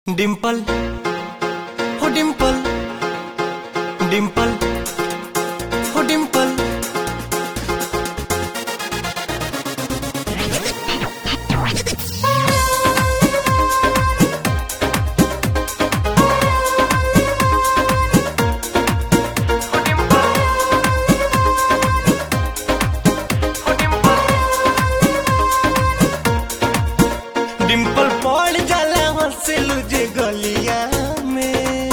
डिंपल हो डिंपल, डिंपल हो डिंपल। डिंपल पड़ जाला हंसेलू जे गलिया में,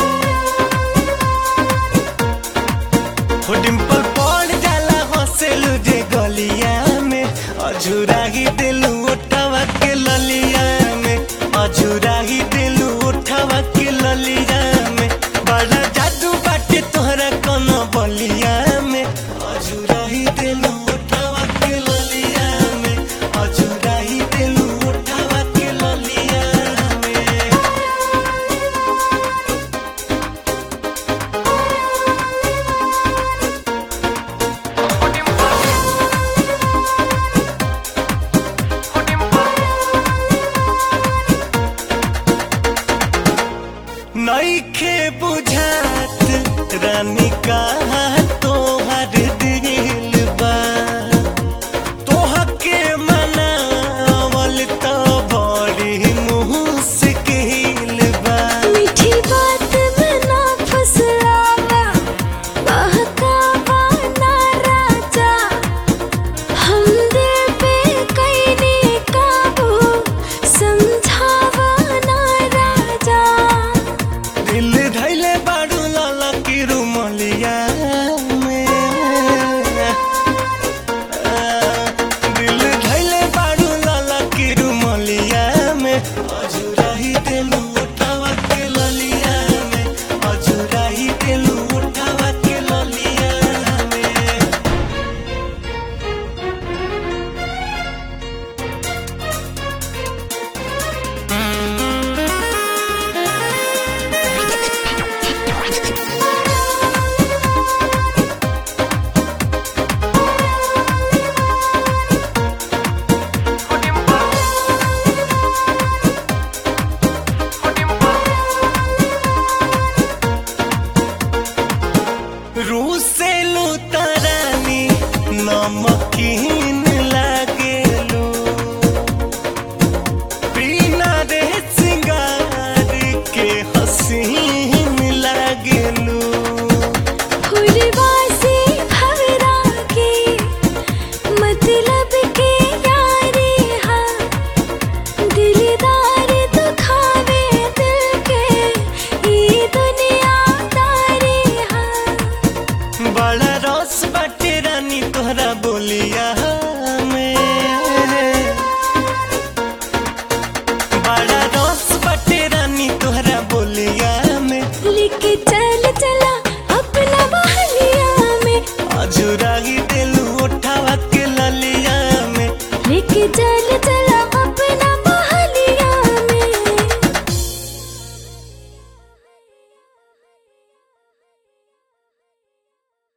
हो डिंपल पड़ जाला हंसेलू जे गलिया में। अझुरा ही दिलू उठावा के ललिया में, अझुरा ही दिलू उठावा के ललिया में। बड़ा जादू बाटे तोहरा कोनो बलिया में, अझुरा ही दिलू उठावा के ललिया में, अझुरा ही दिलू उठावा के ललिया में। नइखे बुझात रानी कहाँ